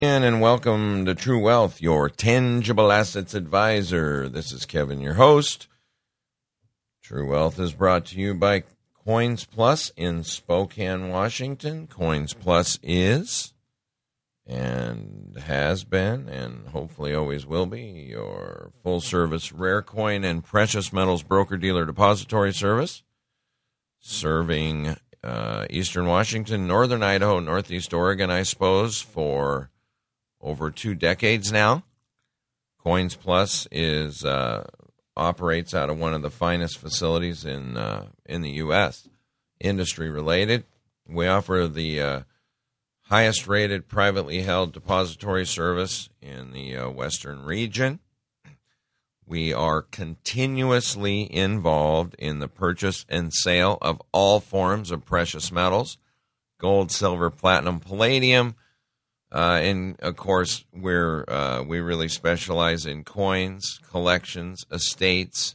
And welcome to True Wealth, your tangible assets advisor. This is Kevin, your host. True Wealth is brought to you by Coins Plus in Spokane, Washington. Coins Plus is and has been and hopefully always will be your full-service rare coin and precious metals broker-dealer depository service, serving Eastern Washington, Northern Idaho, Northeast Oregon, I suppose, for over 2 decades now. Coins Plus is operates out of one of the finest facilities in the U.S. Industry related, we offer the highest rated privately held depository service in the Western region. We are continuously involved in the purchase and sale of all forms of precious metals, gold, silver, platinum, palladium. And, of course, we really specialize in coins, collections, estates,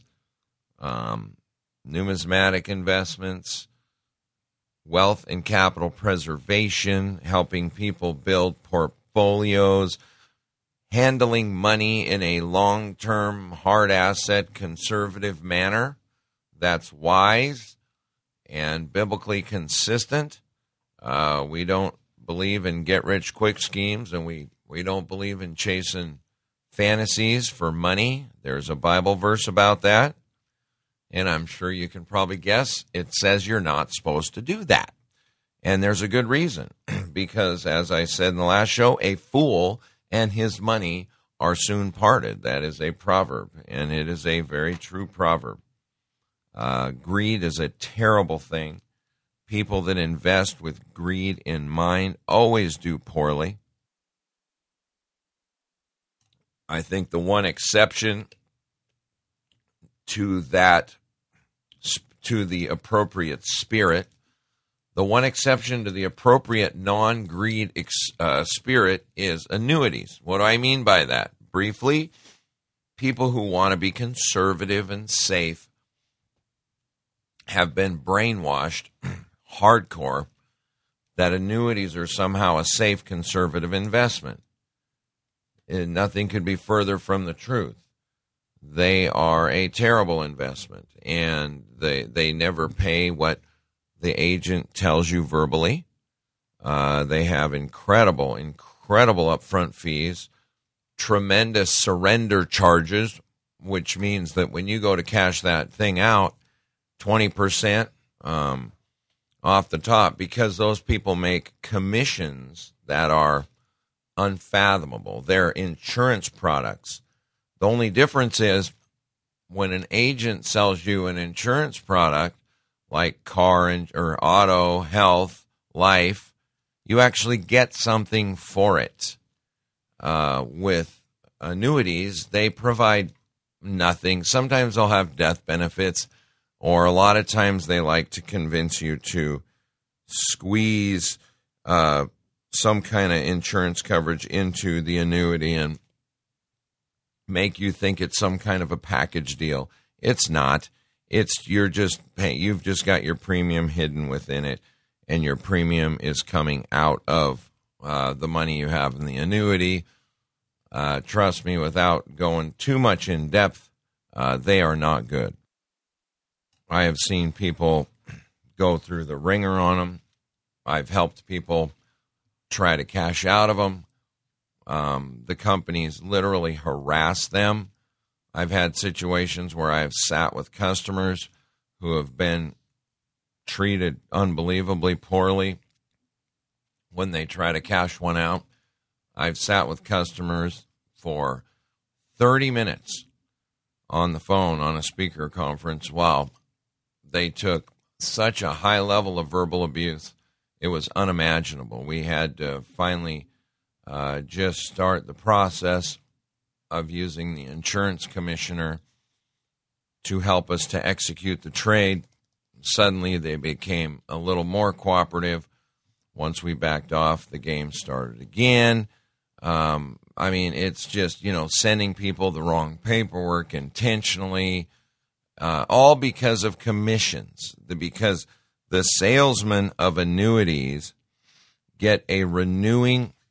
numismatic investments, wealth and capital preservation, helping people build portfolios, handling money in a long-term, hard asset, conservative manner that's wise and biblically consistent. We don't believe in get-rich-quick schemes, and we don't believe in chasing fantasies for money. There's a Bible verse about that, and I'm sure you can probably guess it says you're not supposed to do that. And there's a good reason, because, as I said in the last show, a fool and his money are soon parted. That is a proverb, and it is a very true proverb. Greed is a terrible thing. People that invest with greed in mind always do poorly. I think the one exception to that, to the appropriate spirit, the one exception to the appropriate non-greed spirit is annuities. What do I mean by that? Briefly, people who want to be conservative and safe have been brainwashed hardcore that annuities are somehow a safe conservative investment. And nothing could be further from the truth. They are a terrible investment, and they never pay what the agent tells you verbally. They have incredible upfront fees, tremendous surrender charges, which means that when you go to cash that thing out, 20% off the top, because those people make commissions that are unfathomable. They're insurance products. The only difference is when an agent sells you an insurance product like car or auto, health, life, you actually get something for it. With annuities, they provide nothing. Sometimes they'll have death benefits, or a lot of times they like to convince you to squeeze some kind of insurance coverage into the annuity and make you think it's some kind of a package deal. It's not. You've just got your premium hidden within it, and your premium is coming out of the money you have in the annuity. Trust me, without going too much in depth, they are not good. I have seen people go through the ringer on them. I've helped people try to cash out of them. The companies literally harass them. I've had situations where I've sat with customers who have been treated unbelievably poorly when they try to cash one out. I've sat with customers for 30 minutes on the phone on a speaker conference while they took such a high level of verbal abuse. It was unimaginable. We had to finally just start the process of using the insurance commissioner to help us to execute the trade. Suddenly they became a little more cooperative. Once we backed off, the game started again. It's just, sending people the wrong paperwork intentionally, all because of commissions, because the salesmen of annuities get a renewing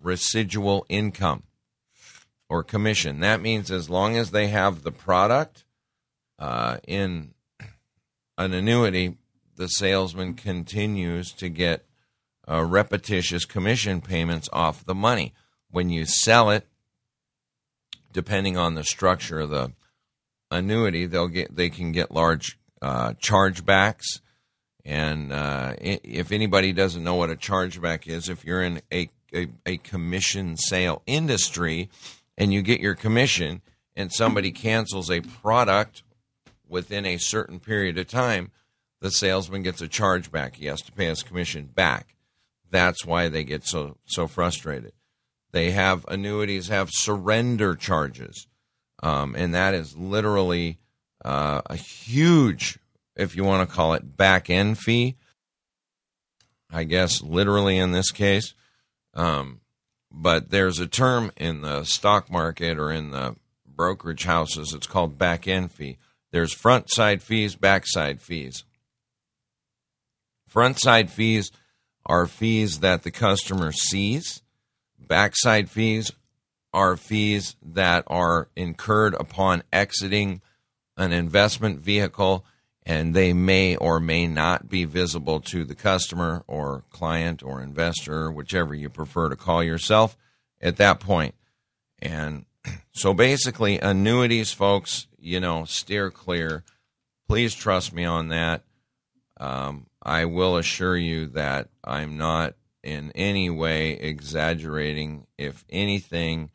residual income or commission. That means as long as they have the product in an annuity, the salesman continues to get repetitious commission payments off the money. When you sell it, depending on the structure of the annuity, they can get large chargebacks. And if anybody doesn't know what a chargeback is, if you're in a commission sale industry and you get your commission and somebody cancels a product within a certain period of time, the salesman gets a chargeback. He has to pay his commission back. That's why they get so frustrated. Annuities have surrender charges, and that is literally a huge, if you want to call it, back-end fee, I guess literally in this case. But there's a term in the stock market or in the brokerage houses, it's called back-end fee. There's front-side fees, back-side fees. Front-side fees are fees that the customer sees. Backside fees are fees that are incurred upon exiting an investment vehicle, and they may or may not be visible to the customer or client or investor, whichever you prefer to call yourself at that point. And so basically, annuities, folks, steer clear. Please trust me on that. I will assure you that I'm not in any way exaggerating. If anything,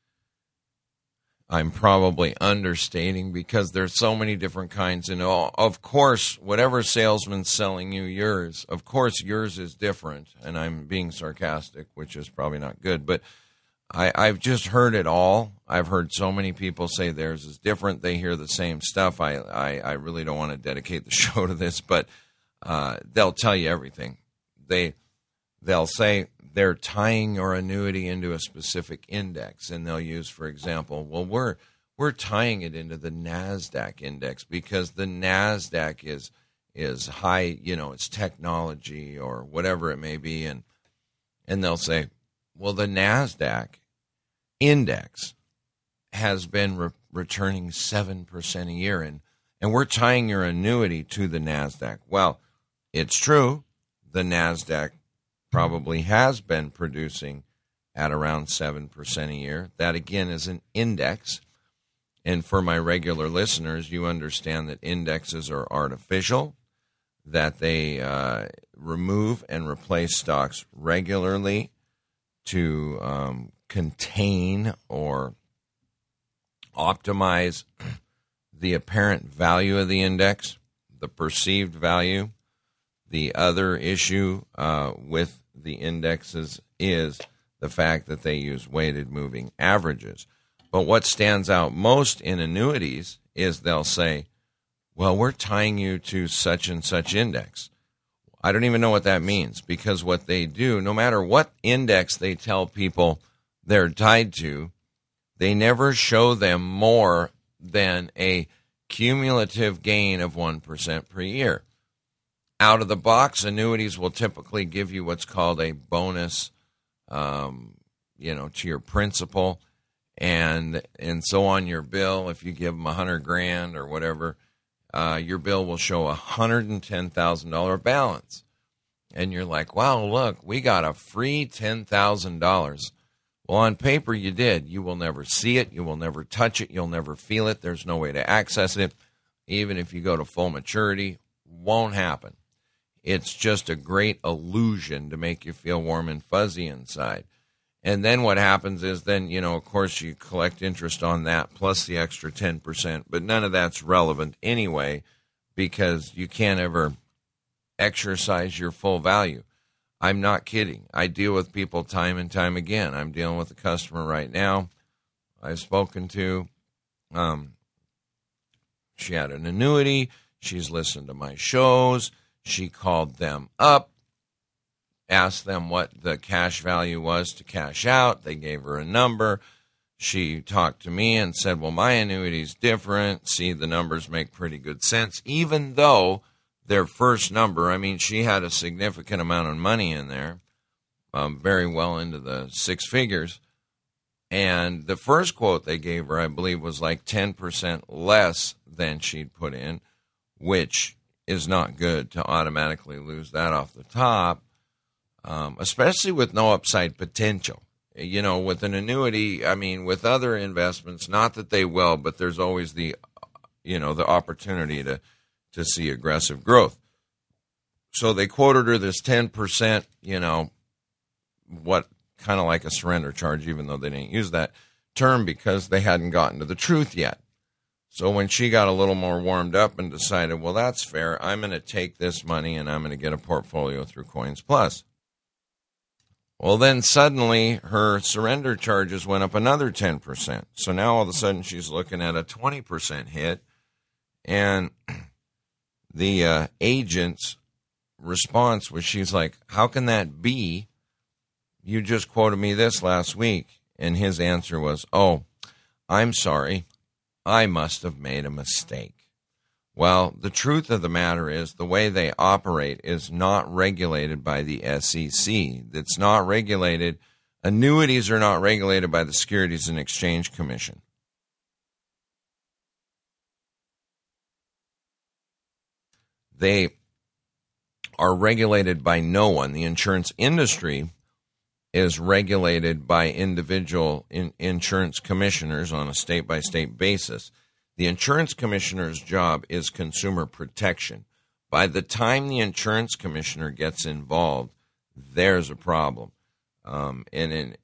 I'm probably understating because there's so many different kinds. And of course, whatever salesman's selling you yours, of course yours is different. And I'm being sarcastic, which is probably not good. But I've just heard it all. I've heard so many people say theirs is different. They hear the same stuff. I really don't want to dedicate the show to this, but they'll tell you everything. They'll say they're tying your annuity into a specific index, and they'll use, for example, well, we're tying it into the NASDAQ index because the NASDAQ is high, it's technology or whatever it may be, and they'll say, well, the NASDAQ index has been returning 7% a year, and we're tying your annuity to the NASDAQ. Well, it's true. The NASDAQ probably has been producing at around 7% a year. That, again, is an index. And for my regular listeners, you understand that indexes are artificial, that they remove and replace stocks regularly to contain or optimize the apparent value of the index, the perceived value. The other issue with the indexes is the fact that they use weighted moving averages. But what stands out most in annuities is they'll say, well, we're tying you to such and such index. I don't even know what that means, because what they do, no matter what index they tell people they're tied to, they never show them more than a cumulative gain of 1% per year. Out of the box, annuities will typically give you what's called a bonus, to your principal, and so on your bill. If you give them $100,000 or whatever, your bill will show a $110,000 balance, and you're like, "Wow, look, we got a free $10,000." Well, on paper, you did. You will never see it. You will never touch it. You'll never feel it. There's no way to access it. Even if you go to full maturity, won't happen. It's just a great illusion to make you feel warm and fuzzy inside. And then what happens is then, of course, you collect interest on that plus the extra 10%, but none of that's relevant anyway because you can't ever exercise your full value. I'm not kidding. I deal with people time and time again. I'm dealing with a customer right now I've spoken to. She had an annuity. She's listened to my shows. She called them up, asked them what the cash value was to cash out. They gave her a number. She talked to me and said, well, my annuity's different. See, the numbers make pretty good sense, even though their first number, she had a significant amount of money in there. very well into the six figures. And the first quote they gave her, I believe, was like 10% less than she'd put in, which is not good to automatically lose that off the top, especially with no upside potential. You know, with an annuity, I mean, with other investments, not that they will, but there's always the opportunity to see aggressive growth. So they quoted her this 10%, what kind of like a surrender charge, even though they didn't use that term because they hadn't gotten to the truth yet. So when she got a little more warmed up and decided, well, that's fair, I'm going to take this money and I'm going to get a portfolio through Coins Plus. Well, then suddenly her surrender charges went up another 10%. So now all of a sudden she's looking at a 20% hit. And the agent's response was, she's like, how can that be? You just quoted me this last week. And his answer was, oh, I'm sorry. I must have made a mistake. Well, the truth of the matter is the way they operate is not regulated by the SEC. It's not regulated. Annuities are not regulated by the Securities and Exchange Commission. They are regulated by no one. The insurance industry is regulated by individual insurance commissioners on a state-by-state basis. The insurance commissioner's job is consumer protection. By the time the insurance commissioner gets involved, there's a problem. In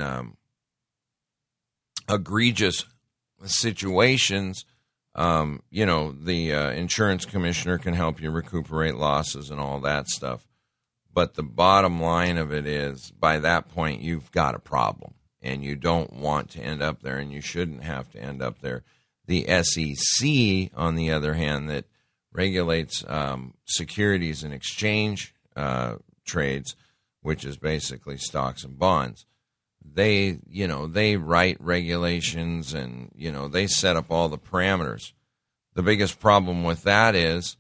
egregious situations, the insurance commissioner can help you recuperate losses and all that stuff. But the bottom line of it is, by that point, you've got a problem, and you don't want to end up there, and you shouldn't have to end up there. The SEC, on the other hand, that regulates securities and exchange trades, which is basically stocks and bonds, they write regulations and, they set up all the parameters. The biggest problem with that is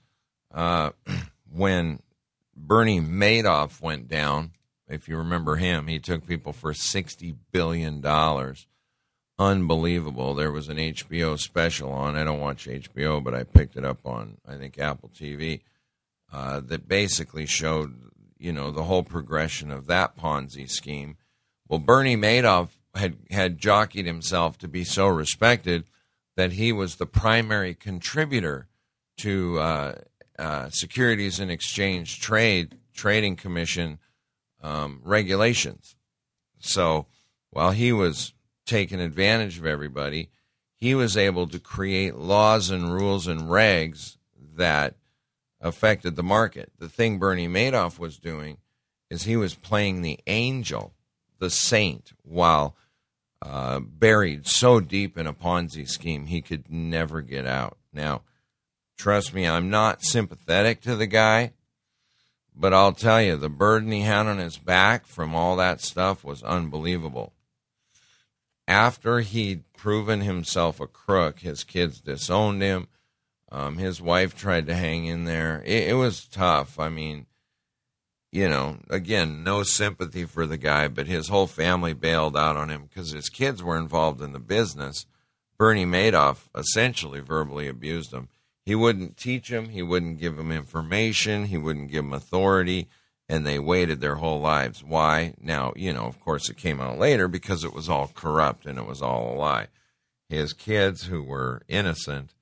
when Bernie Madoff went down, if you remember him, he took people for $60 billion. Unbelievable. There was an HBO special on. I don't watch HBO, but I picked it up on, I think, Apple TV, that basically showed, the whole progression of that Ponzi scheme. Well, Bernie Madoff had jockeyed himself to be so respected that he was the primary contributor to Securities and Exchange Trading Commission regulations. So while he was taking advantage of everybody, he was able to create laws and rules and regs that affected the market. The thing Bernie Madoff was doing is he was playing the angel, the saint, while buried so deep in a Ponzi scheme he could never get out. Now, trust me, I'm not sympathetic to the guy, but I'll tell you, the burden he had on his back from all that stuff was unbelievable. After he'd proven himself a crook, his kids disowned him. His wife tried to hang in there. It was tough. I mean, again, no sympathy for the guy, but his whole family bailed out on him because his kids were involved in the business. Bernie Madoff essentially verbally abused him. He wouldn't teach him. He wouldn't give him information. He wouldn't give him authority. And they waited their whole lives. Why? Now, of course, it came out later because it was all corrupt and it was all a lie. His kids, who were innocent,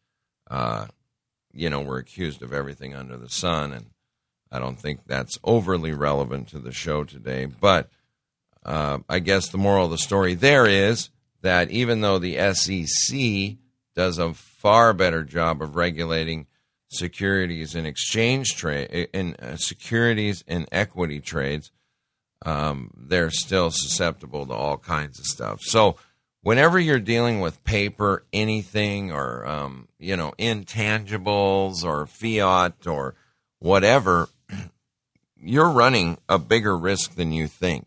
were accused of everything under the sun. And I don't think that's overly relevant to the show today. But I guess the moral of the story there is that even though the SEC does a far better job of regulating securities and exchange trade in securities and equity trades, they're still susceptible to all kinds of stuff. So whenever you're dealing with paper, anything, or intangibles or fiat or whatever, you're running a bigger risk than you think.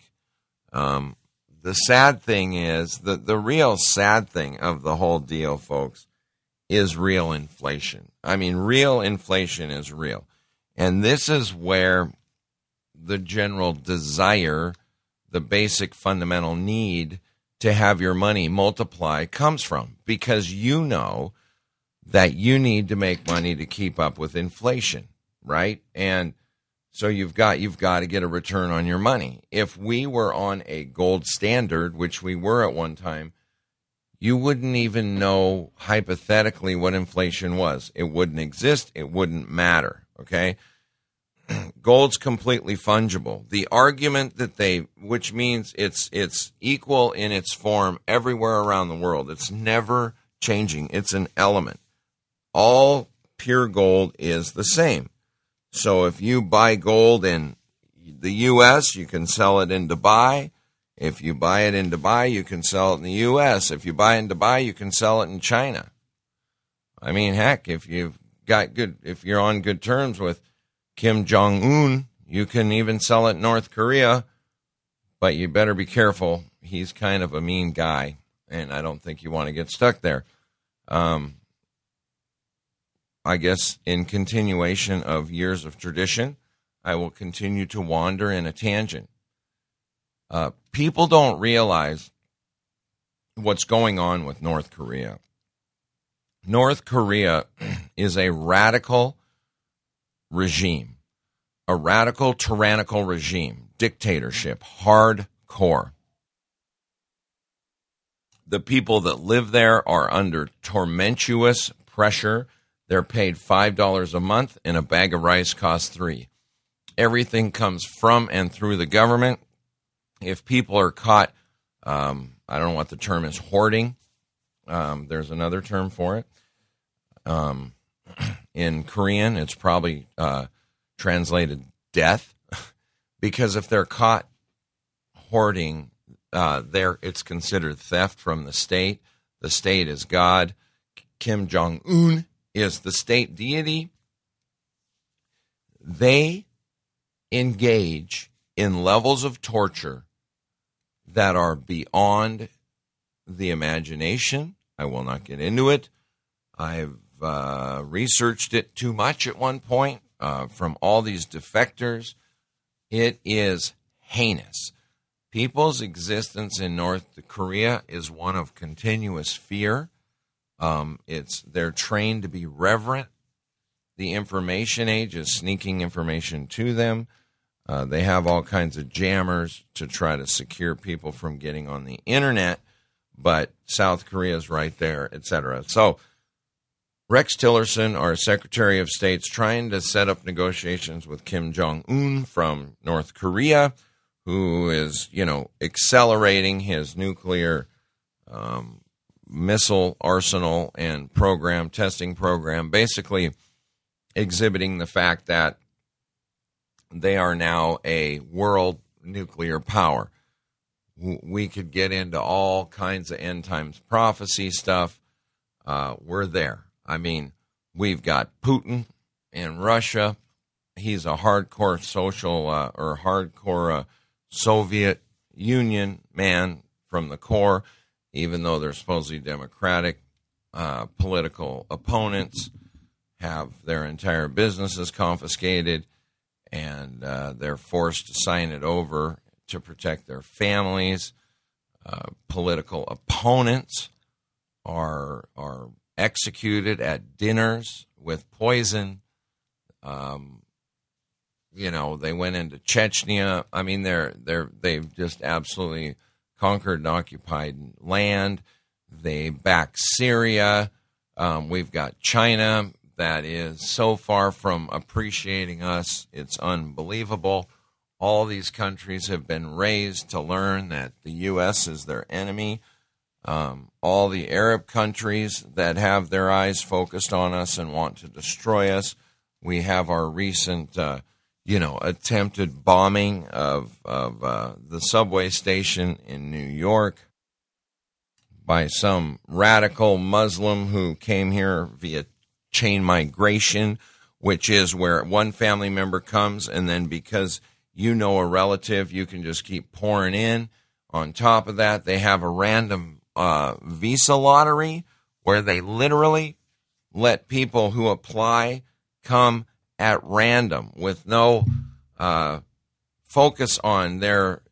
The sad thing is, the real sad thing of the whole deal, folks, is real inflation. I mean, real inflation is real. And this is where the general desire the basic fundamental need to have your money multiply comes from, because you know that you need to make money to keep up with inflation, right? And so you've got to get a return on your money. If we were on a gold standard, which we were at one time, you wouldn't even know hypothetically what inflation was. It wouldn't exist. It wouldn't matter, okay? Gold's completely fungible. The argument that which means it's equal in its form everywhere around the world. It's never changing. It's an element. All pure gold is the same. So if you buy gold in the U.S., you can sell it in Dubai. If you buy it in Dubai, you can sell it in the U.S. If you buy it in Dubai, you can sell it in China. I mean, heck, if you're on good terms with Kim Jong-un, you can even sell it in North Korea, but you better be careful. He's kind of a mean guy, and I don't think you want to get stuck there. I guess in continuation of years of tradition, I will continue to wander in a tangent. People don't realize what's going on with North Korea. North Korea is a radical regime, a radical tyrannical regime, dictatorship, hardcore. The people that live there are under tormentuous pressure. They're paid $5 a month, and a bag of rice costs $3. Everything comes from and through the government. If people are caught, I don't know what the term is, hoarding. There's another term for it. In Korean, it's probably translated death, because if they're caught hoarding, it's considered theft from the state. The state is God. Kim Jong-un is the state deity. They engage in levels of torture that are beyond the imagination. I will not get into it. I've researched it too much at one point from all these defectors. It is heinous. People's existence in North Korea is one of continuous fear. They're trained to be reverent. The information age is sneaking information to them. They have all kinds of jammers to try to secure people from getting on the internet, but South Korea is right there, etc. So Rex Tillerson, our Secretary of State's trying to set up negotiations with Kim Jong-un from North Korea, who is, accelerating his nuclear missile arsenal and testing program, basically exhibiting the fact that they are now a world nuclear power. We could get into all kinds of end times prophecy stuff. We're there. I mean, we've got Putin in Russia. He's a hardcore hardcore Soviet Union man from the core, even though they're supposedly democratic. Political opponents have their entire businesses confiscated, and they're forced to sign it over to protect their families. Political opponents are executed at dinners with poison. They went into Chechnya. I mean, they've just absolutely conquered and occupied land. They back Syria. We've got China that is so far from appreciating us, it's unbelievable. All these countries have been raised to learn that the U.S. is their enemy. All the Arab countries that have their eyes focused on us and want to destroy us. We have our recent, attempted bombing of the subway station in New York by some radical Muslim who came here via chain migration, which is where one family member comes, and then because a relative, you can just keep pouring in. On top of that, they have a random visa lottery where they literally let people who apply come at random with no focus on their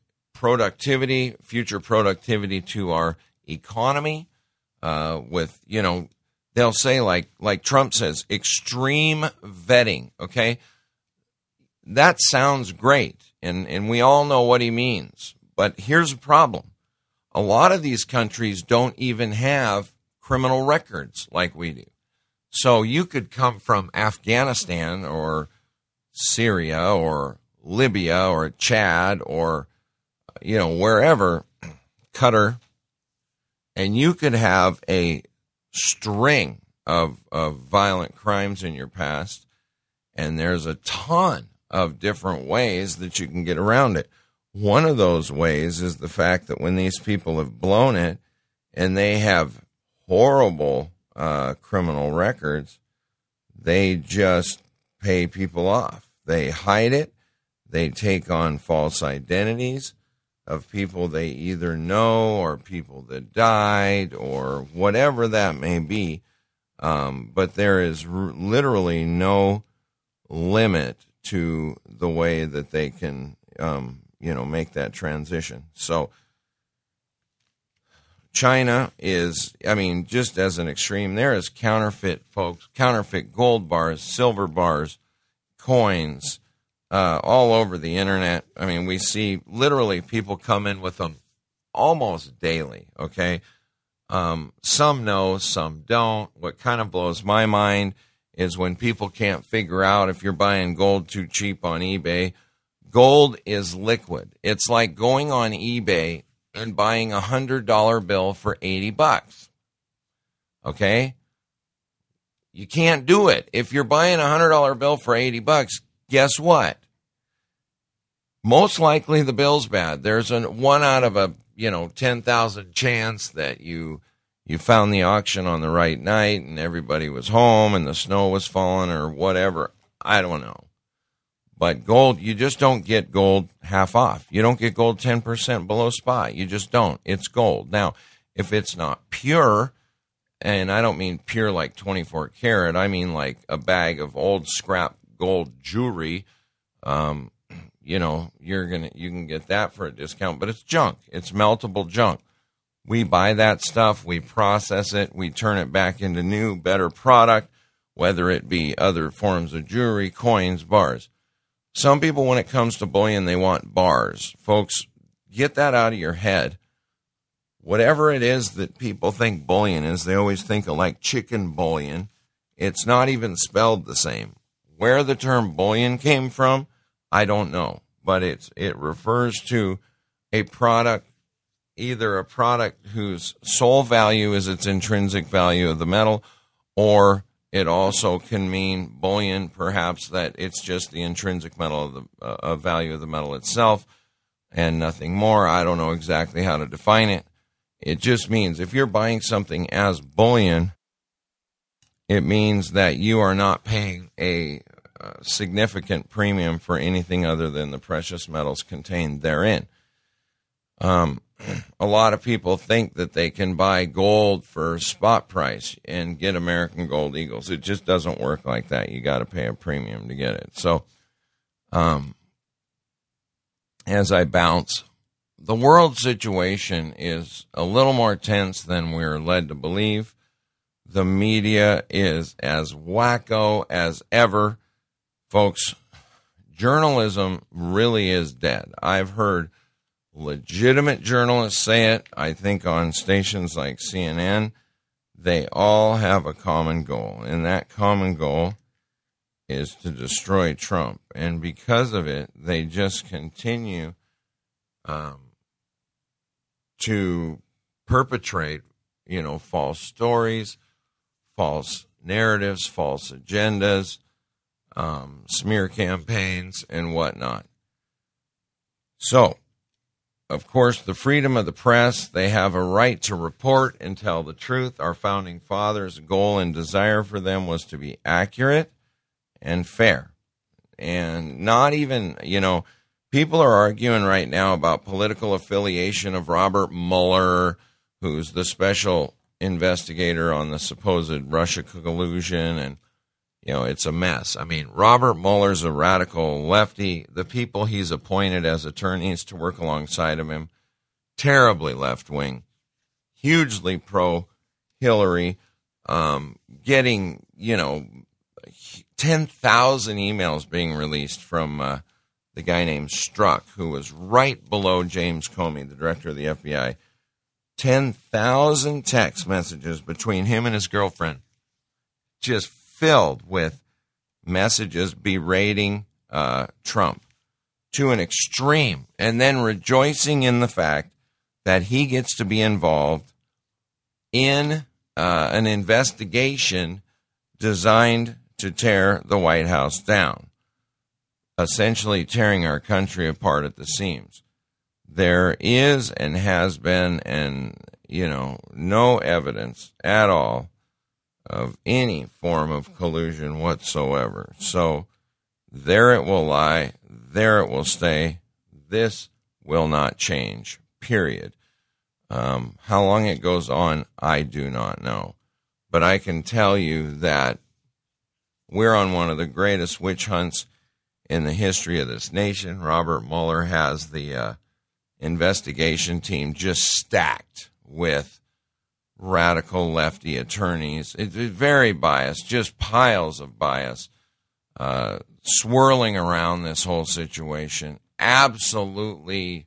productivity, future productivity to our economy. With, they'll say like Trump says, extreme vetting. Okay, that sounds great, and we all know what he means. But here's a problem: a lot of these countries don't even have criminal records like we do. So you could come from Afghanistan or Syria or Libya or Chad or, wherever, Qatar, and you could have a string of violent crimes in your past, and there's a ton of different ways that you can get around it. One of those ways is the fact that when these people have blown it and they have horrible criminal records, they just pay people off. They hide it. They take on false identities of people they either know or people that died or whatever that may be. But there is literally no limit to the way that they can, make that transition. So China is, just as an extreme, there is counterfeit, folks, counterfeit gold bars, silver bars, coins, all over the internet. We see literally people come in with them almost daily, okay? Some know, some don't. What kind of blows my mind is when people can't figure out if you're buying gold too cheap on eBay. Gold is liquid. It's like going on eBay and buying a $100 bill for $80. Okay? You can't do it. If you're buying a $100 bill for $80, guess what? Most likely the bill's bad. There's a 1 out of a 10,000 chance that you found the auction on the right night and everybody was home and the snow was falling or whatever. I don't know. But gold, you just don't get gold half off. You don't get gold 10% below spot. You just don't. It's gold. Now, if it's not pure, and I don't mean pure like 24 karat, I mean like a bag of old scrap gold jewelry, you can get that for a discount, but it's junk. It's meltable junk. We buy that stuff, we process it, we turn it back into new, better product, whether it be other forms of jewelry, coins, bars. Some people, when it comes to bullion, they want bars. Folks, get that out of your head. Whatever it is that people think bullion is, they always think of like chicken bouillon. It's not even spelled the same. Where the term bullion came from, I don't know. But it refers to a product, either a product whose sole value is its intrinsic value of the metal, or it also can mean bullion, perhaps that it's just the intrinsic metal of the value of the metal itself and nothing more. I don't know exactly how to define it. It just means if you're buying something as bullion, it means that you are not paying a significant premium for anything other than the precious metals contained therein. A lot of people think that they can buy gold for spot price and get American Gold Eagles. It just doesn't work like that. You got to pay a premium to get it. So, as I bounce, the world situation is a little more tense than we're led to believe. The media is as wacko as ever. Folks, journalism really is dead. I've heard legitimate journalists say it. I think on stations like CNN, they all have a common goal, and that common goal is to destroy Trump. And because of it, they just continue to perpetrate, false stories, false narratives, false agendas, smear campaigns, and whatnot. So, of course, the freedom of the press, they have a right to report and tell the truth. Our founding fathers' goal and desire for them was to be accurate and fair. And not even, people are arguing right now about political affiliation of Robert Mueller, who's the special investigator on the supposed Russia collusion. And, it's a mess. I mean, Robert Mueller's a radical lefty. The people he's appointed as attorneys to work alongside of him, terribly left-wing, hugely pro-Hillary, getting, 10,000 emails being released from the guy named Strzok, who was right below James Comey, the director of the FBI. 10,000 text messages between him and his girlfriend, just filled with messages berating Trump to an extreme, and then rejoicing in the fact that he gets to be involved in an investigation designed to tear the White House down, essentially tearing our country apart at the seams. There is and has been, and no evidence at all of any form of collusion whatsoever. So there it will lie, there it will stay. This will not change, period. How long it goes on, I do not know. But I can tell you that we're on one of the greatest witch hunts in the history of this nation. Robert Mueller has the investigation team just stacked with radical lefty attorneys. It's very biased, just piles of bias swirling around this whole situation. Absolutely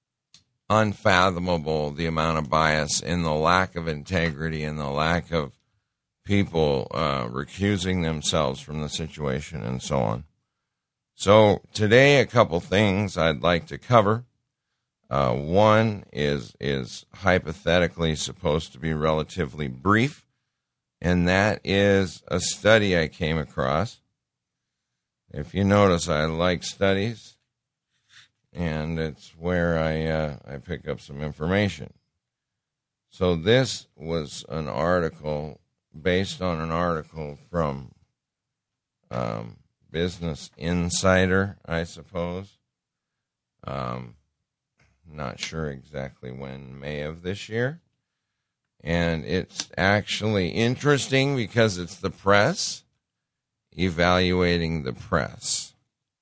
unfathomable, the amount of bias and the lack of integrity and the lack of people recusing themselves from the situation and so on. So today, a couple things I'd like to cover. One is hypothetically supposed to be relatively brief, and that is a study I came across. If you notice, I like studies, and it's where I pick up some information. So this was an article based on an article from Business Insider, I suppose. Not sure exactly when, May of this year. And it's actually interesting because it's the press evaluating the press.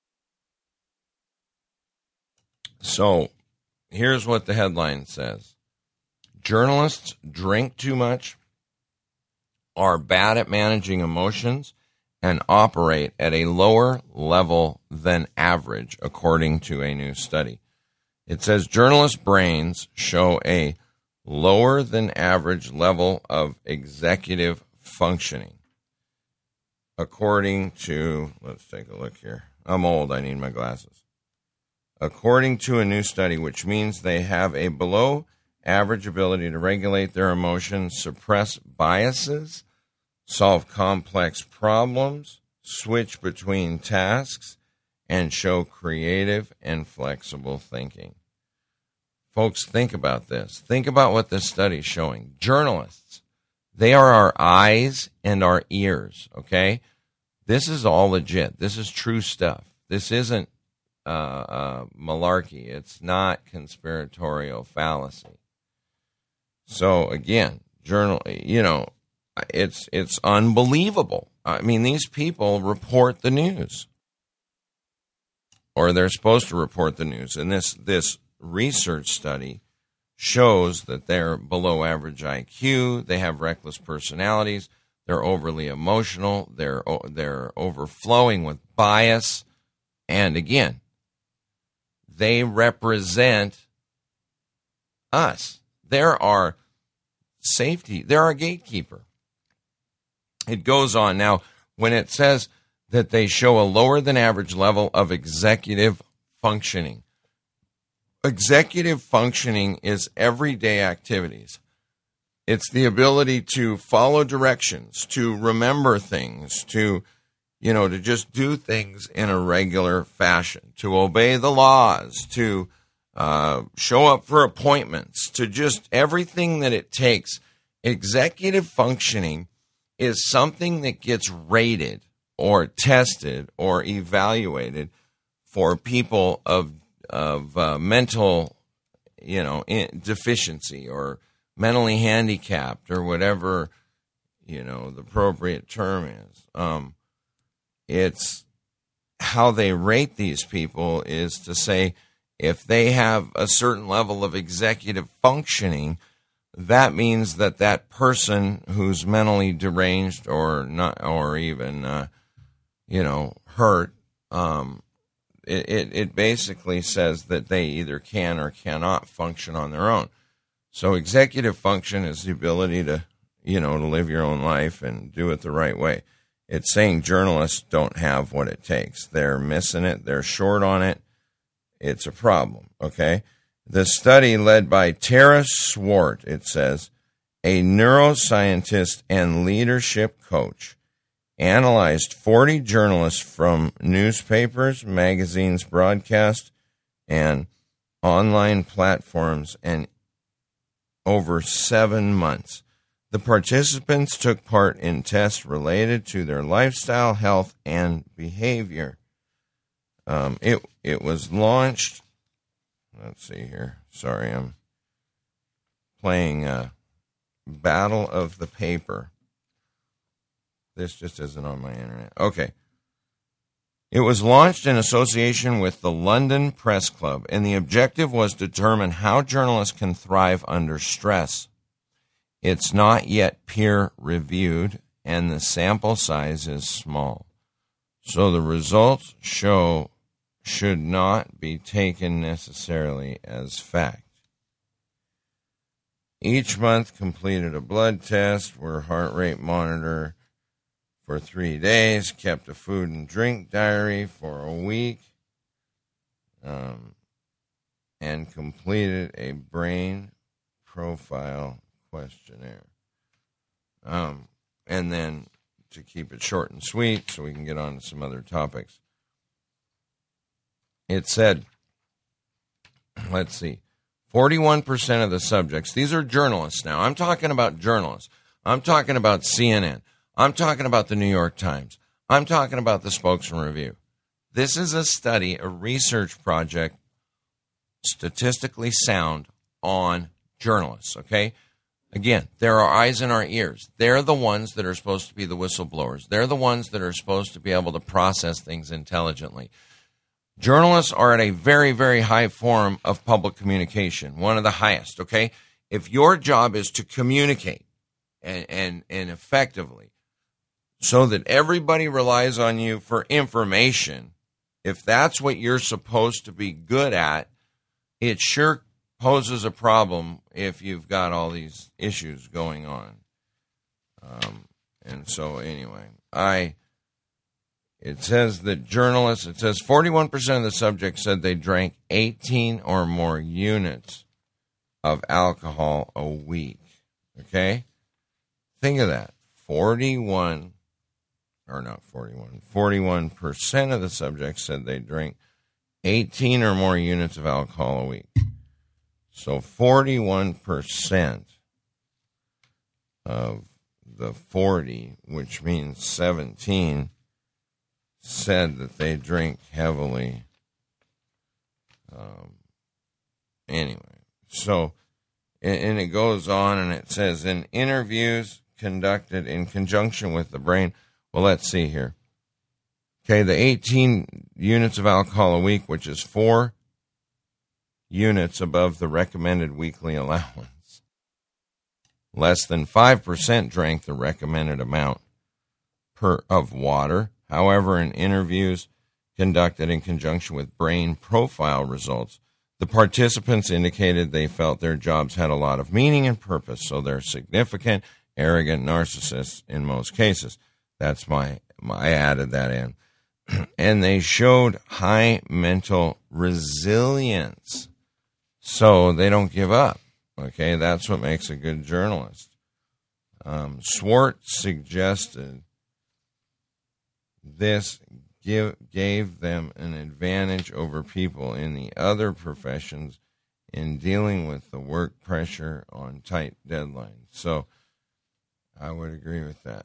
So here's what the headline says. Journalists drink too much, are bad at managing emotions, and operate at a lower level than average, according to a new study. It says journalist brains show a lower than average level of executive functioning. According to, let's take a look here. I'm old, I need my glasses. According to a new study, which means they have a below average ability to regulate their emotions, suppress biases, solve complex problems, switch between tasks, and show creative and flexible thinking. Folks, think about this. Think about what this study is showing. Journalists, they are our eyes and our ears, okay? This is all legit. This is true stuff. This isn't malarkey. It's not conspiratorial fallacy. So, again, it's unbelievable. I mean, these people report the news, or they're supposed to report the news. And this research study shows that they're below average IQ. They have reckless personalities. They're overly emotional. They're overflowing with bias. And again, they represent us. They're our safety. They're our gatekeeper. It goes on. Now, when it says that they show a lower than average level of executive functioning, executive functioning is everyday activities. It's the ability to follow directions, to remember things, to just do things in a regular fashion, to obey the laws, to show up for appointments, to just everything that it takes. Executive functioning is something that gets rated or tested or evaluated for people of mental, deficiency or mentally handicapped or whatever, the appropriate term is. it's how they rate these people is to say if they have a certain level of executive functioning, that means that that person who's mentally deranged or not, or even hurt, it basically says that they either can or cannot function on their own. So executive function is the ability to live your own life and do it the right way. It's saying journalists don't have what it takes. They're missing it. They're short on it. It's a problem, okay? The study led by Tara Swart, it says, a neuroscientist and leadership coach, analyzed 40 journalists from newspapers, magazines, broadcast, and online platforms and over 7 months. The participants took part in tests related to their lifestyle, health, and behavior. It was launched. Let's see here. Sorry, I'm playing Battle of the Paper. This just isn't on my internet. Okay. It was launched in association with the London Press Club, and the objective was to determine how journalists can thrive under stress. It's not yet peer-reviewed, and the sample size is small. So the results should not be taken necessarily as fact. Each month completed a blood test, were heart rate monitor for 3 days, kept a food and drink diary for a week, and completed a brain profile questionnaire. And then, to keep it short and sweet so we can get on to some other topics, it said, let's see, 41% of the subjects, these are journalists now. I'm talking about journalists. I'm talking about CNN. I'm talking about the New York Times. I'm talking about the Spokesman Review. This is a study, a research project, statistically sound on journalists, okay? Again, there are eyes in our ears. They're the ones that are supposed to be the whistleblowers. They're the ones that are supposed to be able to process things intelligently. Journalists are at a very, very high form of public communication, one of the highest, okay? If your job is to communicate and effectively so that everybody relies on you for information, if that's what you're supposed to be good at, it sure poses a problem if you've got all these issues going on. And so anyway, it says that journalists, it says 41% of the subjects said they drank 18 or more units of alcohol a week. Okay? Think of that. 41% of the subjects said they drank 18 or more units of alcohol a week. So 41% of the 40, which means 17, said that they drink heavily. Anyway, so, and it goes on and it says, in interviews conducted in conjunction with the brain, well, let's see here. Okay, the 18 units of alcohol a week, which is 4 units above the recommended weekly allowance. Less than 5% drank the recommended amount of water. However, in interviews conducted in conjunction with brain profile results, the participants indicated they felt their jobs had a lot of meaning and purpose, so they're significant, arrogant narcissists in most cases. That's I added that in. And they showed high mental resilience, so they don't give up. Okay, that's what makes a good journalist. Swart suggested this gave them an advantage over people in the other professions in dealing with the work pressure on tight deadlines. So I would agree with that.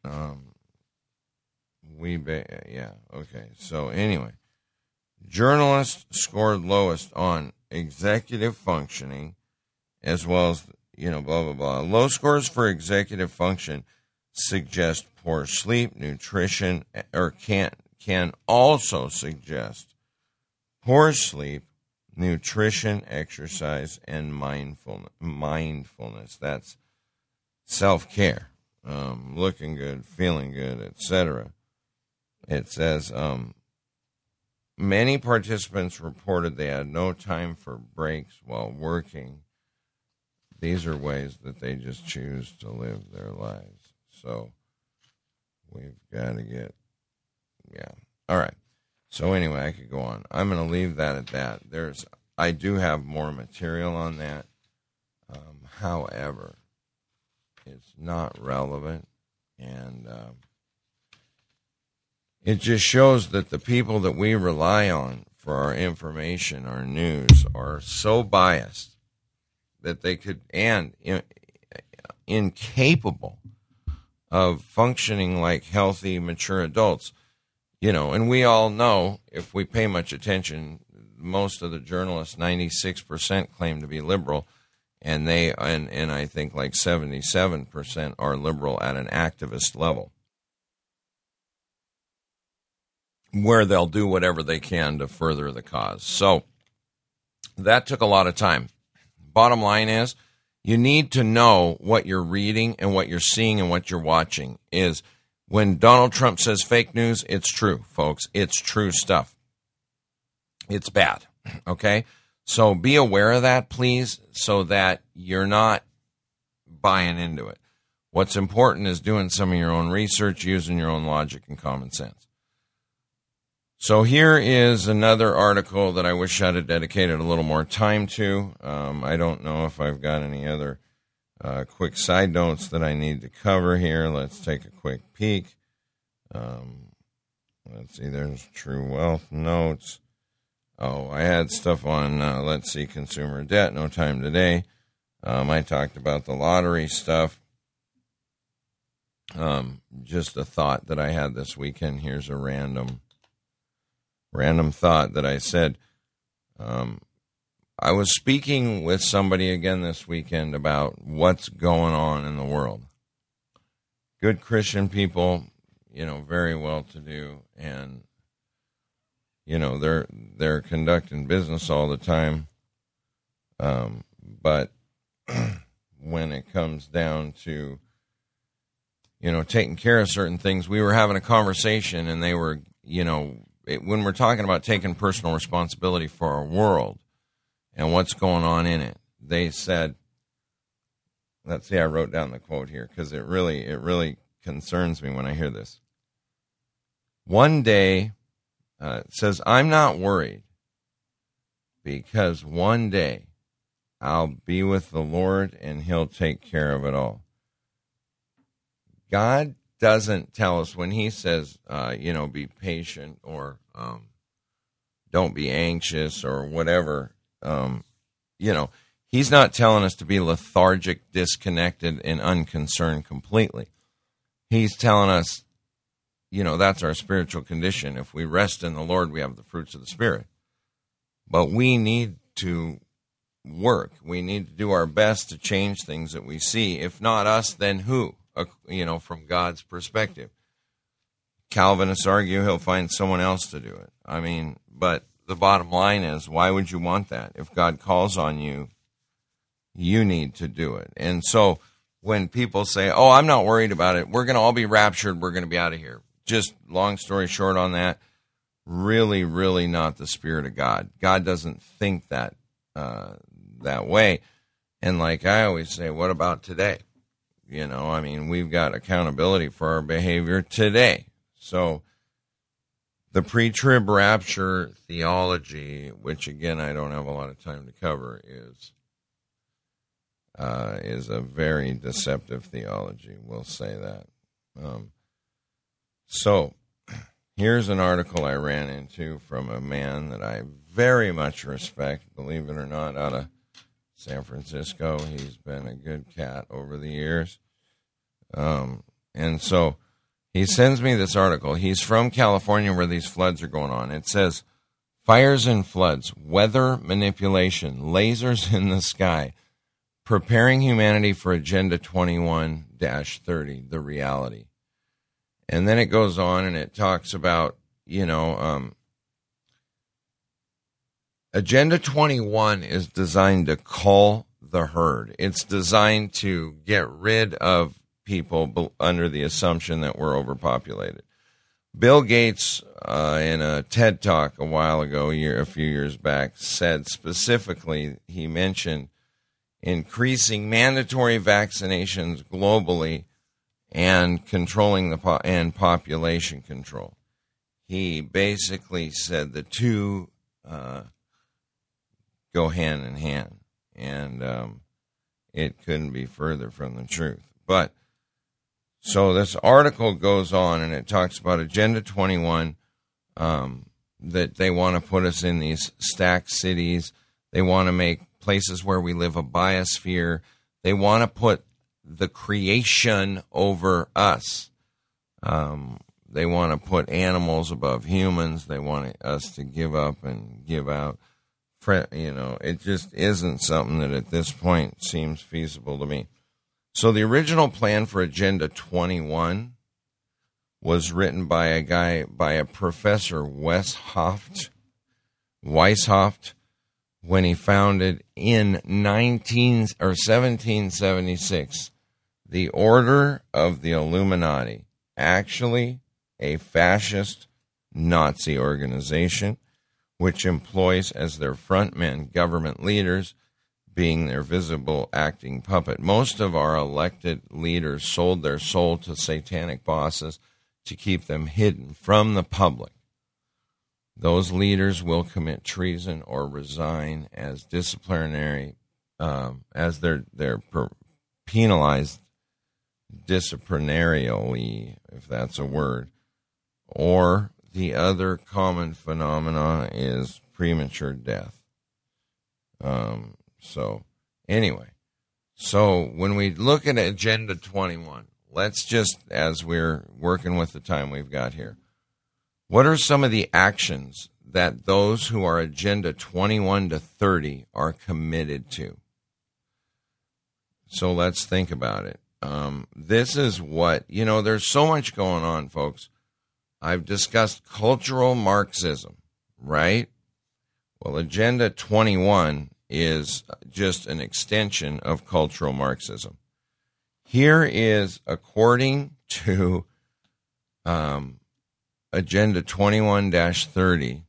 Okay. So anyway, journalists scored lowest on executive functioning, as well as, blah, blah, blah. Low scores for executive function suggest poor sleep, nutrition, or can also suggest poor sleep, nutrition, exercise, and mindfulness. That's self-care, looking good, feeling good, etc. It says, many participants reported they had no time for breaks while working. These are ways that they just choose to live their lives. So we've got to get, All right. So anyway, I could go on. I'm going to leave that at that. I do have more material on that. However, it's not relevant, and it just shows that the people that we rely on for our information, our news, are so biased that they could, and incapable of functioning like healthy, mature adults. And we all know, if we pay much attention, most of the journalists, 96%, claim to be liberal, and I think like 77% are liberal at an activist level, where they'll do whatever they can to further the cause. So that took a lot of time. Bottom line is, you need to know what you're reading and what you're seeing and what you're watching. Is when Donald Trump says fake news, it's true, folks. It's true stuff. It's bad, okay? So be aware of that, please, so that you're not buying into it. What's important is doing some of your own research, using your own logic and common sense. So here is another article that I wish I'd have dedicated a little more time to. I don't know if I've got any other quick side notes that I need to cover here. Let's take a quick peek. Let's see, there's True Wealth notes. Oh, I had stuff on, consumer debt, no time today. I talked about the lottery stuff. Just a thought that I had this weekend. Here's a random thought that I said. I was speaking with somebody again this weekend about what's going on in the world. Good Christian people, very well-to-do, and they're conducting business all the time. But when it comes down to taking care of certain things, we were having a conversation, and they were when we're talking about taking personal responsibility for our world and what's going on in it, they said, let's see, I wrote down the quote here because it really concerns me when I hear this. One day, it says, I'm not worried because one day I'll be with the Lord and he'll take care of it all. God doesn't tell us when he says, be patient or don't be anxious or whatever. He's not telling us to be lethargic, disconnected, and unconcerned completely. He's telling us, that's our spiritual condition. If we rest in the Lord, we have the fruits of the Spirit. But we need to work. We need to do our best to change things that we see. If not us, then who? From God's perspective. Calvinists argue he'll find someone else to do it. But the bottom line is, why would you want that? If God calls on you, you need to do it. And so when people say, oh, I'm not worried about it, we're going to all be raptured, we're going to be out of here. Just long story short on that, really, really not the Spirit of God. God doesn't think that way. And like I always say, what about today? We've got accountability for our behavior today. So the pre-trib rapture theology, which again I don't have a lot of time to cover, is a very deceptive theology. We'll say that. So here's an article I ran into from a man that I very much respect, believe it or not, out of San Francisco. He's been a good cat over the years. And so he sends me this article. He's from California where these floods are going on. It says, fires and floods, weather manipulation, lasers in the sky, preparing humanity for Agenda 21-30, the reality. And then it goes on and it talks about, Agenda 21 is designed to cull the herd. It's designed to get rid of people under the assumption that we're overpopulated. Bill Gates, in a TED Talk a while ago, a few years back, said specifically, he mentioned increasing mandatory vaccinations globally and controlling and population control. He basically said the two go hand in hand, and it couldn't be further from the truth. But so this article goes on, and it talks about Agenda 21, that they want to put us in these stacked cities. They want to make places where we live a biosphere. They want to put the creation over us. They want to put animals above humans. They want us to give up and give out. It just isn't something that at this point seems feasible to me. So the original plan for Agenda 21 was written by a Professor Weishaupt, when he founded in 1776 the Order of the Illuminati, actually a fascist Nazi organization which employs as their frontmen government leaders, being their visible acting puppet. Most of our elected leaders sold their soul to satanic bosses to keep them hidden from the public. Those leaders will commit treason or resign as disciplinary, as they're penalized disciplinarially, if that's a word. Or the other common phenomena is premature death. So when we look at Agenda 21, let's just, as we're working with the time we've got here, what are some of the actions that those who are Agenda 21 to 30 are committed to? So let's think about it. This is what, there's so much going on, folks. I've discussed cultural Marxism, right? Well, Agenda 21 is just an extension of cultural Marxism. Here is, according to Agenda 21-30,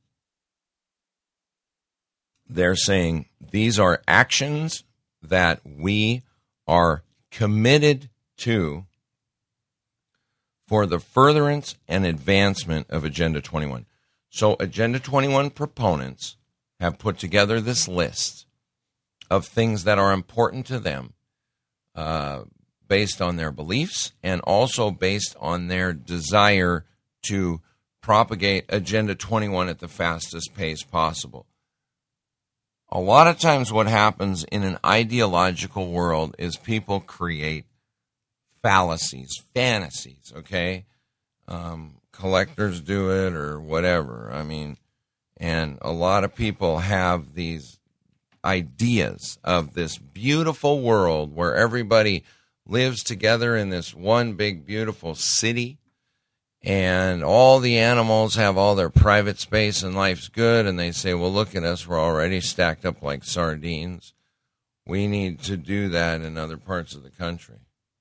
they're saying these are actions that we are committed to for the furtherance and advancement of Agenda 21. So Agenda 21 proponents have put together this list of things that are important to them based on their beliefs and also based on their desire to propagate Agenda 21 at the fastest pace possible. A lot of times what happens in an ideological world is people create fallacies, fantasies, okay? Collectors do it or whatever. And a lot of people have these ideas of this beautiful world where everybody lives together in this one big, beautiful city, and all the animals have all their private space and life's good, and they say, well, look at us, we're already stacked up like sardines. We need to do that in other parts of the country.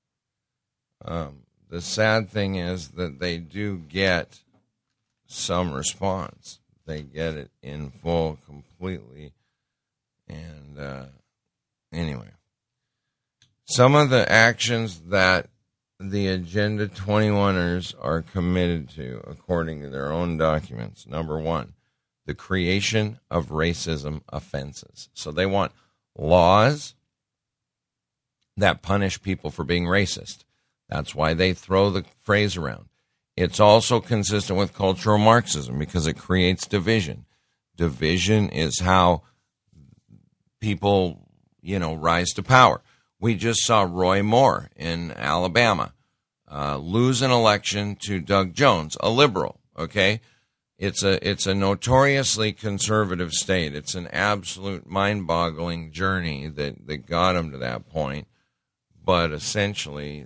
The sad thing is that they do get some response. They get it in full, completely. And anyway, some of the actions that the Agenda 21ers are committed to, according to their own documents. Number one, the creation of racism offenses. So they want laws that punish people for being racist. That's why they throw the phrase around. It's also consistent with cultural Marxism because it creates division. Division is how people, rise to power. We just saw Roy Moore in Alabama lose an election to Doug Jones, a liberal, okay? It's a notoriously conservative state. It's an absolute mind-boggling journey that got them to that point. But essentially,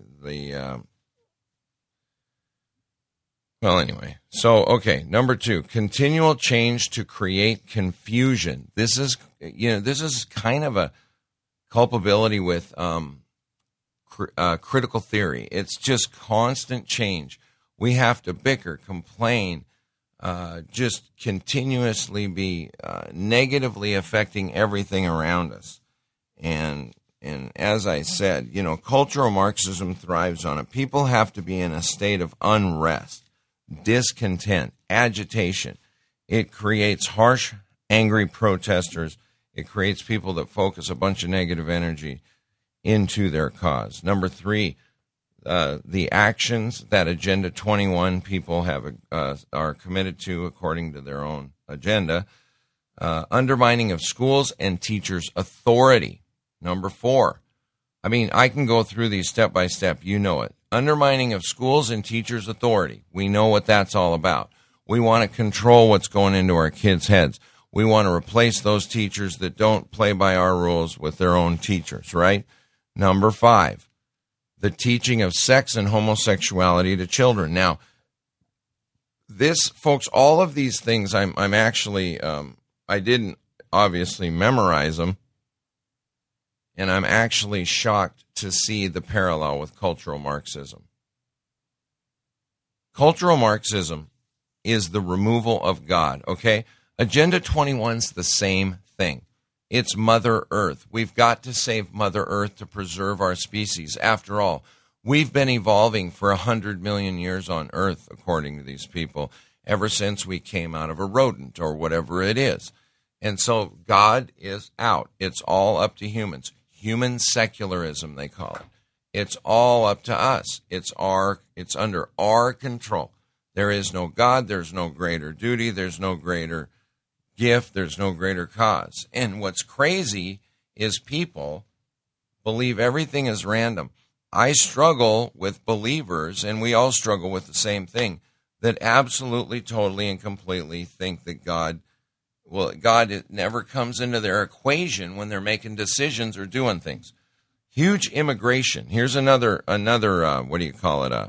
well, anyway. So, okay, number 2, continual change to create confusion. This is kind of a culpability with critical theory. It's just constant change. We have to bicker, complain, just continuously be negatively affecting everything around us. And as I said, cultural Marxism thrives on it. People have to be in a state of unrest, discontent, agitation. It creates harsh, angry protesters. It creates people that focus a bunch of negative energy into their cause. Number 3, the actions that Agenda 21 people are committed to according to their own agenda. Undermining of schools and teachers' authority. Number 4. I can go through these step by step. You know it. Undermining of schools and teachers' authority. We know what that's all about. We want to control what's going into our kids' heads. We want to replace those teachers that don't play by our rules with their own teachers, right? Number 5, the teaching of sex and homosexuality to children. Now, this, folks, all of these things, I'm actually, I didn't obviously memorize them, and I'm actually shocked to see the parallel with cultural Marxism. Cultural Marxism is the removal of God, okay? Agenda 21's the same thing. It's Mother Earth. We've got to save Mother Earth to preserve our species. After all, we've been evolving for 100 million years on Earth, according to these people, ever since we came out of a rodent or whatever it is. And so God is out. It's all up to humans. Human secularism, they call it. It's all up to us. It's under our control. There is no God. There's no greater duty. There's no greater gift. There's no greater cause. And what's crazy is people believe everything is random. I struggle with believers, and we all struggle with the same thing, that absolutely, totally, and completely think that God never comes into their equation when they're making decisions or doing things. Huge immigration. Here's another what do you call it?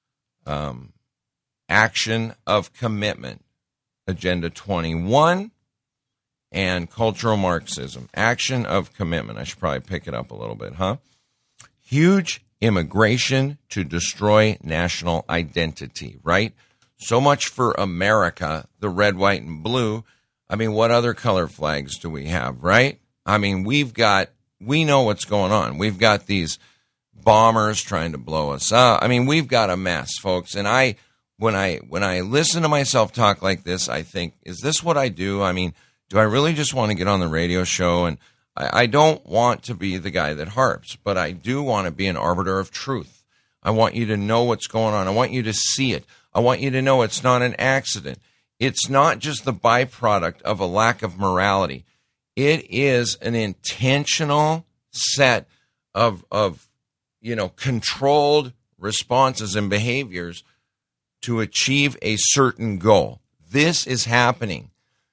Action of commitment. Agenda 21 and cultural Marxism. Action of commitment. I should probably pick it up a little bit, huh? Huge immigration to destroy national identity, right? So much for America, the red, white, and blue. What other color flags do we have, right? We know what's going on. We've got these bombers trying to blow us up. We've got a mess, folks. And when I listen to myself talk like this, I think, is this what I do? Do I really just want to get on the radio show? And I don't want to be the guy that harps, but I do want to be an arbiter of truth. I want you to know what's going on. I want you to see it. I want you to know it's not an accident. It's not just the byproduct of a lack of morality. It is an intentional set of controlled responses and behaviors to achieve a certain goal. This is happening.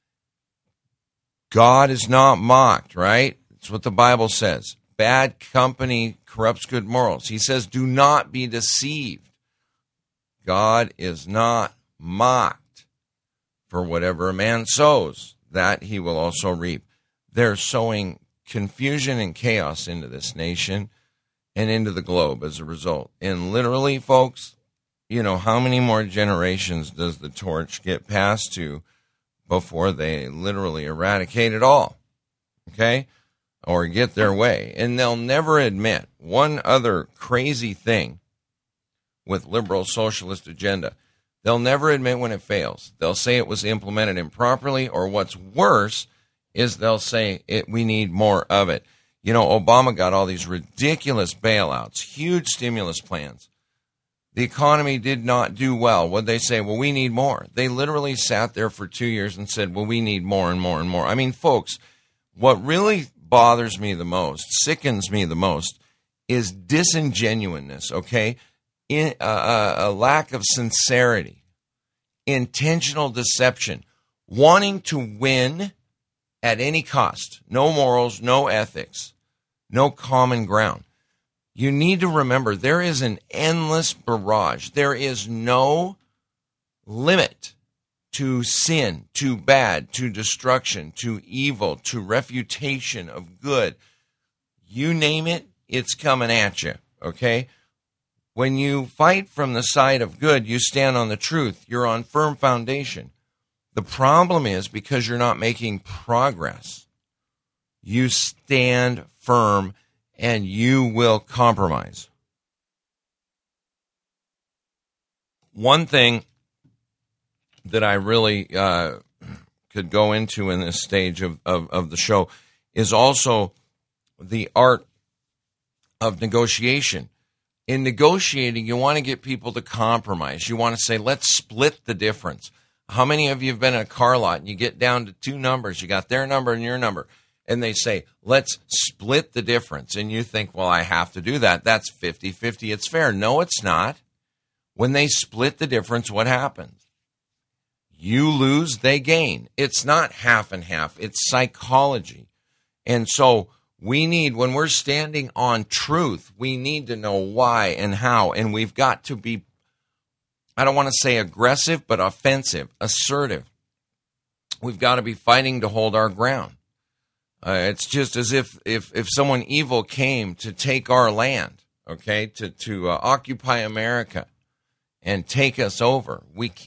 God is not mocked, right? That's what the Bible says. Bad company corrupts good morals. He says, do not be deceived. God is not mocked. For whatever a man sows, that he will also reap. They're sowing confusion and chaos into this nation and into the globe as a result. And literally, folks, how many more generations does the torch get passed to before they literally eradicate it all? Okay? Or get their way. And they'll never admit one other crazy thing with liberal socialist agenda. They'll never admit when it fails. They'll say it was implemented improperly, or what's worse is they'll say we need more of it. Obama got all these ridiculous bailouts, huge stimulus plans. The economy did not do well. What'd they say? Well, we need more. They literally sat there for 2 years and said, well, we need more and more and more. Folks, what really bothers me the most, sickens me the most, is disingenuousness, okay? A lack of sincerity intentional deception, wanting to win at any cost. No morals, no ethics, no common ground. You need to remember there is an endless barrage. There is no limit to sin, to bad, to destruction, to evil, to refutation of good. You name it, it's coming at you, okay? When you fight from the side of good, you stand on the truth. You're on firm foundation. The problem is because you're not making progress, you stand firm and you will compromise. One thing that I really could go into in this stage of the show is also the art of negotiation. In negotiating, you want to get people to compromise. You want to say, let's split the difference. How many of you have been in a car lot and you get down to two numbers? You got their number and your number. And they say, let's split the difference. And you think, well, I have to do that. That's 50-50. It's fair. No, it's not. When they split the difference, what happens? You lose, they gain. It's not half and half. It's psychology. And so we need, when we're standing on truth, we need to know why and how. And we've got to be, I don't want to say aggressive, but offensive, assertive. We've got to be fighting to hold our ground. It's just as if someone evil came to take our land, okay, to occupy America and take us over.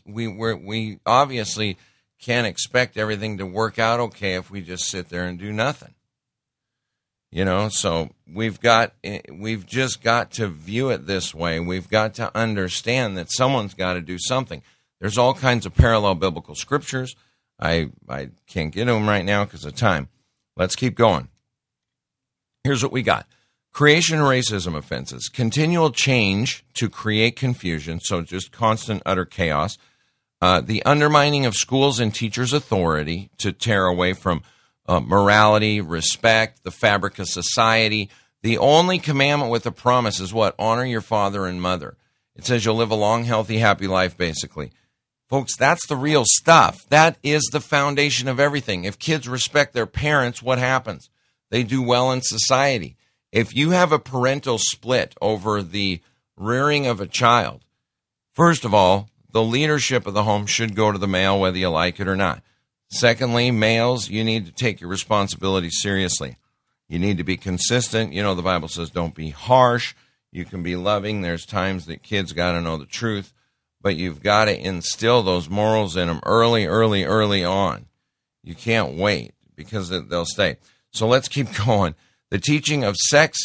We obviously can't expect everything to work out okay if we just sit there and do nothing. You know, so we've just got to view it this way. We've got to understand that someone's got to do something. There's all kinds of parallel biblical scriptures. I can't get to them right now because of time. Let's keep going. Here's what we got. Creation and racism offenses. Continual change to create confusion, so just constant, utter chaos. The undermining of schools and teachers' authority to tear away from morality, respect, the fabric of society. The only commandment with a promise is what? Honor your father and mother. It says you'll live a long, healthy, happy life, basically. Folks, that's the real stuff. That is the foundation of everything. If kids respect their parents, what happens? They do well in society. If you have a parental split over the rearing of a child, first of all, the leadership of the home should go to the male, whether you like it or not. Secondly, males, you need to take your responsibility seriously. You need to be consistent. You know, the Bible says don't be harsh. You can be loving. There's times that kids got to know the truth. But you've got to instill those morals in them early on. You can't wait because they'll stay. So let's keep going. The teaching of sex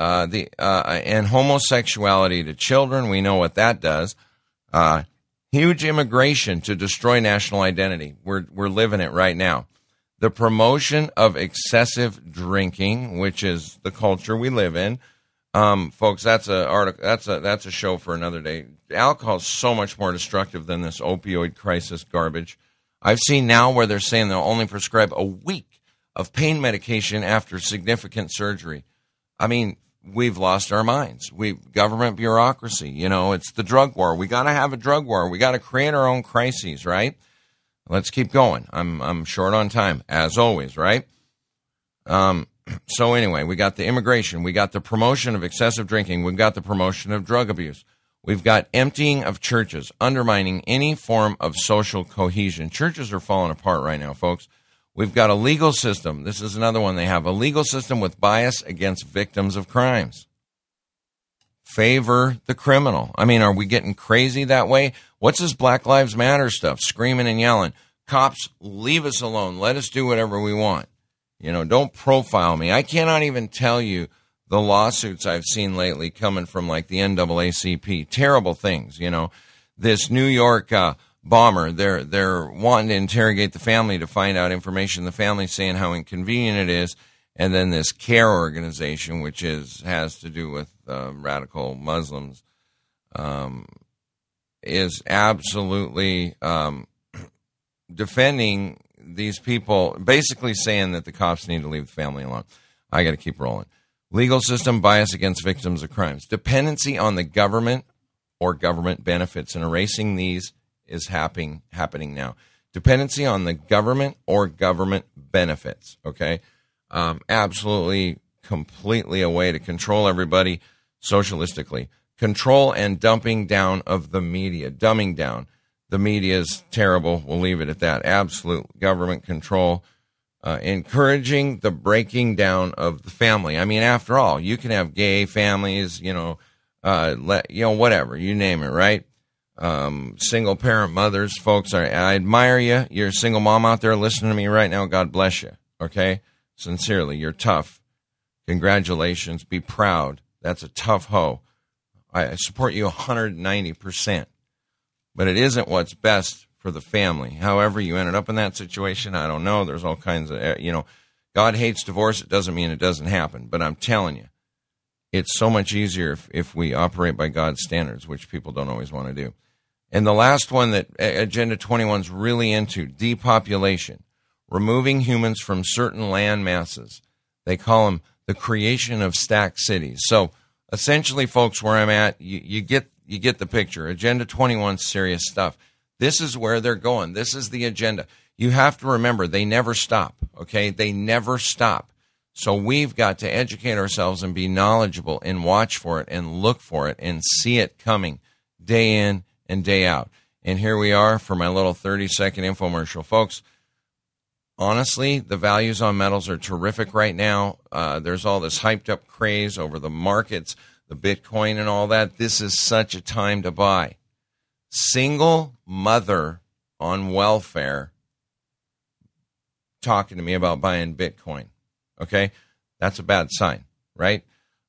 and homosexuality to children, we know what that does. Huge immigration to destroy national identity. We're living it right now. The promotion of excessive drinking, which is the culture we live in. Folks, that's a show for another day. Alcohol is so much more destructive than this opioid crisis garbage. I've seen now where they're saying they'll only prescribe a week of pain medication after significant surgery. I mean, we've lost our minds. Government bureaucracy, you know, it's the drug war. We got to have a drug war. We got to create our own crises, right? Let's keep going. I'm short on time, as always, right? So anyway, we got the immigration. We got the promotion of excessive drinking. We've got the promotion of drug abuse. We've got emptying of churches, undermining any form of social cohesion. Churches are falling apart right now, folks. We've got a legal system. This is another one they have. A legal system with bias against victims of crimes. Favor the criminal. I mean, are we getting crazy that way? What's this Black Lives Matter stuff? Screaming and yelling. Cops, leave us alone. Let us do whatever we want. You know, don't profile me. I cannot even tell you the lawsuits I've seen lately coming from like the NAACP. Terrible things, you know. This New York bomber, they're wanting to interrogate the family to find out information. The family's saying how inconvenient it is. And then this CARE organization, which has to do with radical Muslims, is absolutely defending these people, basically saying that the cops need to leave the family alone. I got to keep rolling. Legal system bias against victims of crimes. Dependency on the government or government benefits and erasing these is happening now. Dependency on the government or government benefits, okay? Absolutely, completely a way to control everybody socialistically. Control and dumping down of the media, dumbing down. The media is terrible. We'll leave it at that. Absolute government control. Encouraging the breaking down of the family. I mean, after all, you can have gay families, whatever, you name it, right? Single parent mothers, folks, I admire you. You're a single mom out there listening to me right now. God bless you. Okay. Sincerely, you're tough. Congratulations. Be proud. That's a tough hoe. I support you 190%, but it isn't what's best for the family. However you ended up in that situation, I don't know. There's all kinds of, God hates divorce. It doesn't mean it doesn't happen, but I'm telling you, it's so much easier if we operate by God's standards, which people don't always want to do. And the last one that Agenda 21 is really into, depopulation, removing humans from certain land masses. They call them the creation of stacked cities. So essentially, folks, where I'm at, you get the picture. Agenda 21 is serious stuff. This is where they're going. This is the agenda. You have to remember, they never stop, okay? They never stop. So we've got to educate ourselves and be knowledgeable and watch for it and look for it and see it coming day in and day out. And here we are for my little 30-second infomercial. Folks, honestly, the values on metals are terrific right now. There's all this hyped-up craze over the markets, the Bitcoin and all that. This is such a time to buy. Single mother on welfare talking to me about buying Bitcoin. Okay? That's a bad sign, right?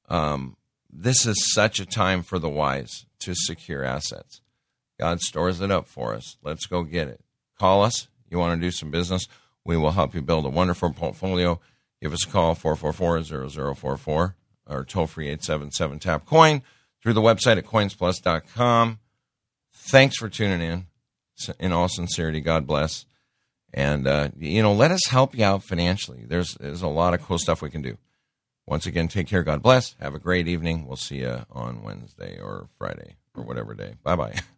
This is such a time for the wise to secure assets. God stores it up for us. Let's go get it. Call us. You want to do some business? We will help you build a wonderful portfolio. Give us a call, 444-0044, or toll-free 877-TAP-COIN, through the website at coinsplus.com. Thanks for tuning in. In all sincerity, God bless. And, let us help you out financially. There's a lot of cool stuff we can do. Once again, take care. God bless. Have a great evening. We'll see you on Wednesday or Friday or whatever day. Bye-bye.